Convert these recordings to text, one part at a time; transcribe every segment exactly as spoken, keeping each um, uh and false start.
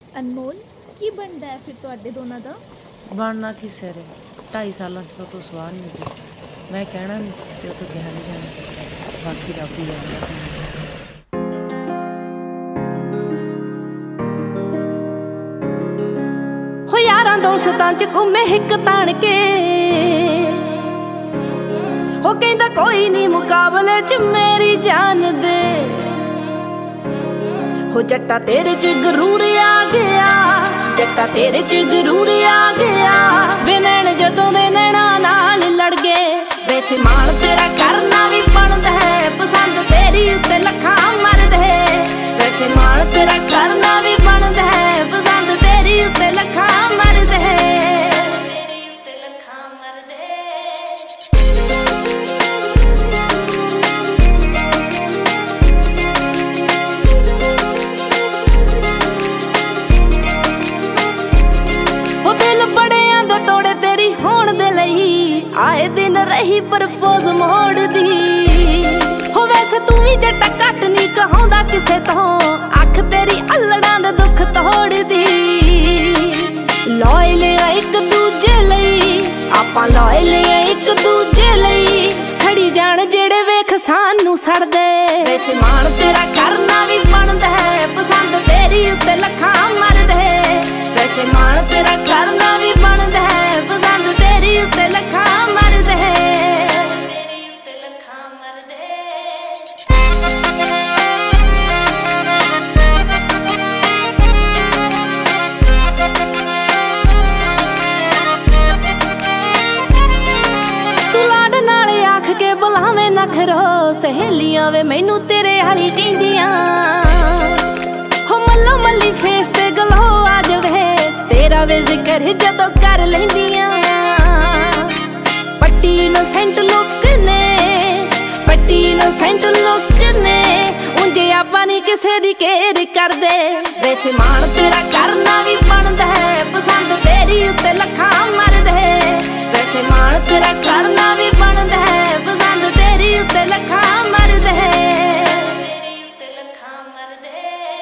ਅਨਮੋਲ, ਕੀ ਬਣਦਾ ਹੈ ਫਿਰ ਤੁਹਾਡੇ ਦੋਨਾਂ ਦਾ? ਬਣਨਾ ਕੀ ਸਿਰ ਹੈ, ਢਾਈ ਸਾਲਾਂ 'ਚ ਤਾਂ ਤੂੰ ਸਵਾਹ ਨਹੀਂ ਉੱਡੀ। ਮੈਂ ਕਹਿਣਾ ਨਹੀਂ ਤੇ ਉਹ ਤੋਂ ਕਿਹਾ ਨਹੀਂ ਜਾਣਾ, ਬਾਕੀ ਰੱਬ ਹੀ ਜਾਣਦਾ ਕੀ ਹੁੰਦਾ। ਹੋ ਯਾਰਾਂ ਦੋਸਤਾਂ 'ਚ ਘੁੰਮੇ ਹਿੱਕ ਤਾਣ ਕੇ, ਹੋ ਕਹਿੰਦਾ ਕੋਈ ਨਹੀਂ ਮੁਕਾਬਲੇ 'ਚ ਮੇਰੀ ਜਾਨ ਦੇ। ਹੋ ਜੱਟਾ ਤੇਰੇ 'ਚ ਗਰੂਰ ਆ ਗਿਆ, ਜੱਟਾ ਤੇਰੇ 'ਚ ਗਰੂਰ ਆ ਗਿਆ। ਵੇ ਨੈਣ ਜਦੋਂ ਦੇ ਨੈਣਾ ਨਾਲ ਲੜ ਗਏ, ਵੈਸੇ ਮਾਣ ਤੇਰਾ ਕਰਨਾ ਵੀ ਬਣਦਾ ਹੈ, ਪਸੰਦ ਤੇਰੀ ਉੱਤੇ ਲੱਖਾਂ ਮਰਦੇ। ਵੈਸੇ ਮਾਣ ਤੇਰਾ ਕਰਨਾ ਵੀ ਬਣਦਾ ਹੈ, ਪਸੰਦ ਤੇਰੀ ਉੱਤੇ ਲੱਖਾਂ ਮਰਦੇ। ਆਏ ਦਿਨ ਰਹੀ ਪ੍ਰਪੋਜ਼ ਮੋੜਦੀ, ਹੋ ਵੈਸੇ ਤੂੰ ਵੀ ਜੱਟਾ ਘੱਟ ਨਹੀਂ ਕਹਾਉਂਦਾ ਕਿਸੇ ਤੋਂ, ਅੱਖ ਤੇਰੀ ਅਲੜਾਂ ਦੇ ਦੁੱਖ ਤੋੜਦੀ। ਲੋਇਲ ਆ ਇੱਕ ਦੂਜੇ ਲਈ, ਆਪਾਂ ਲੋਇਲ ਆ ਇੱਕ ਦੂਜੇ ਲਈ, ਸੜੀ ਜਾਣ ਜਿਹੜੇ ਵੇਖ ਸਾਨੂੰ ਸੜਦੇ। ਵੈਸੇ ਮਾਣ ਤੇਰਾ ਕਰਨਾ ਵੀ ਬਣਦਾ ਹੈ, ਪਸੰਦ ਤੇਰੀ ਉੱਤੇ ਲੱਖਾਂ ਮਰਦੇ। ਵੈਸੇ ਮਾਣ ਤੇਰਾ ਕਰਨਾ ਵੀ ਬਣਦਾ ਹੈ, ਪਸੰਦ ਤੇਰੀ ਉੱਤੇ ਲੱਖਾਂ ਮਰਦੇ। ਤੇਰੀ ਉੱਤੇ ਲੱਖਾਂ ਮਰਦੇ। ਤੂੰ ਲਾਡ ਨਾਲ ਆਖ ਕੇ ਬੁਲਾਵੇਂ ਨਖਰੋ, ਸਹੇਲੀਆਂ ਵੇ ਮੈਨੂੰ ਤੇਰੇ ਵਾਲੀ ਕਹਿੰਦੀਆਂ। ਹੋ ਮੱਲੋ ਮੱਲੀ ਫੇਸ ਤੇ ਗਲੋ ਆ ਜਾਵੇ, ਤੇਰਾ ਵੇ ਜ਼ਿਕਰ ਜਦੋਂ ਕਰ ਲੈਂਦੀਆਂ। ਪੱਟੀ ਇਨੋਸੈਂਟ ਲੁੱਕ ਨੇ, ਪੱਟੀ ਇਨੋਸੈਂਟ ਲੁੱਕ ਨੇ, ਉਂਝ ਆਪਾਂ ਨਹੀਂ ਕਿਸੇ ਦੀ ਕੇਅਰ ਕਰਦੇ। ਵੈਸੇ ਮਾਣ ਤੇਰਾ ਕਰਨਾ ਵੀ ਬਣਦਾ ਹੈ, ਪਸੰਦ ਤੇਰੀ ਉੱਤੇ ਲੱਖਾਂ ਮਰਦੇ। ਵੈਸੇ ਮਾਣ ਤੇਰਾ ਕਰਨਾ ਵੀ ਬਣਦਾ ਹੈ, ਪਸੰਦ ਤੇਰੀ ਉੱਤੇ ਲੱਖਾਂ ਮਰਦੇ। ਤੇਰੀ ਉੱਤੇ ਲੱਖਾਂ ਮਰਦੇ।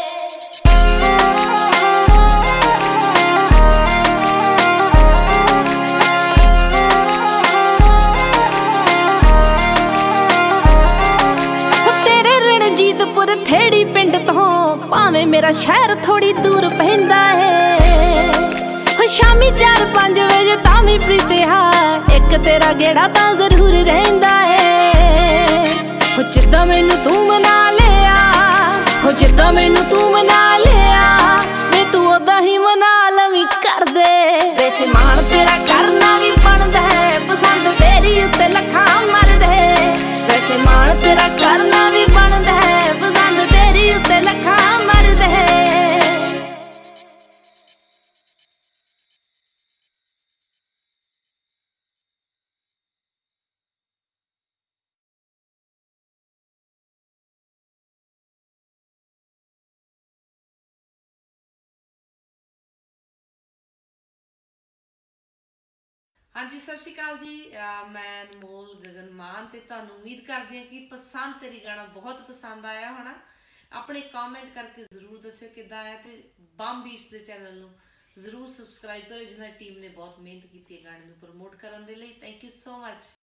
ਥੇੜੀ ਪਿੰਡ ਤੋਂ ਭਾਵੇਂ ਮੇਰਾ ਸ਼ਹਿਰ ਥੋੜੀ ਦੂਰ ਪੈਂਦਾ ਏ, ਹੋ ਸ਼ਾਮੀ ਚਾਰ ਪੰਜ ਵਜੇ ਤਾਂ ਵੀ ਪ੍ਰੀਤਿਆ ਇੱਕ ਤੇਰਾ ਗੇੜਾ ਤਾਂ ਜ਼ਰੂਰ ਰਹਿੰਦਾ ਏ। ਹੋ ਜਿੱਦਾਂ ਮੈਨੂੰ ਤੂੰ ਮਨਾ ਲਿਆ, ਹੋ ਜਿੱਦਾਂ ਮੈਨੂੰ ਤੂੰ ਮਨਾ ਲਿਆ, ਵੇ ਤੂੰ ਉਦਾਂ ਹੀ ਮਨਾ ਲਵੀਂ ਕਰਦੇ। ਵੈਸੇ ਮਾਣ ਤੇਰਾ ਕਰਨਾ ਵੀ ਬਣਦਾ ਹੈ, ਪਸੰਦ ਤੇਰੀ ਉੱਤੇ ਲੱਖਾਂ ਮਰਦੇ। ਵੈਸੇ ਮਾਣ ਤੇਰਾ ਕਰਨਾ ਵੀ ਬਣਦਾ ਹੈ, ਪਸੰਦ ਤੇਰੀ ਉੱਤੇ ਲੱਖਾਂ ਮਰਦੇ। ਹਾਂਜੀ, ਸਤਿ ਸ਼੍ਰੀ ਅਕਾਲ ਜੀ। ਮੈਂ ਅਨਮੋਲ ਗਗਨ ਮਾਨ ਤੇ ਤੁਹਾਨੂੰ ਉਮੀਦ ਕਰਦੀ ਹਾਂ ਕਿ ਪਸੰਦ ਤੇਰੀ ਗਾਣਾ ਬਹੁਤ ਪਸੰਦ ਆਇਆ ਹੋਣਾ। ਆਪਣੇ ਕਮੈਂਟ ਕਰਕੇ ਜ਼ਰੂਰ ਦੱਸਿਓ ਕਿੱਦਾਂ ਆਇਆ, ਤੇ ਬੰਬ ਬੀਟਸ ਦੇ ਚੈਨਲ ਨੂੰ ਜ਼ਰੂਰ ਸਬਸਕ੍ਰਾਈਬ ਕਰੋ, ਜਿਨ੍ਹਾਂ ਟੀਮ ਨੇ ਬਹੁਤ ਮਿਹਨਤ ਕੀਤੀ ਹੈ ਗਾਣੇ ਨੂੰ ਪ੍ਰਮੋਟ ਕਰਨ ਦੇ ਲਈ। Thank you so much.